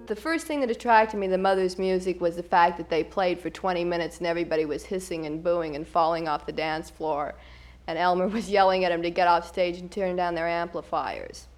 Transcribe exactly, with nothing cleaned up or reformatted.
the first thing that attracted me to the Mothers' music was the fact that they played for twenty minutes and everybody was hissing and booing and falling off the dance floor. And Elmer was yelling at them to get off stage and turn down their amplifiers.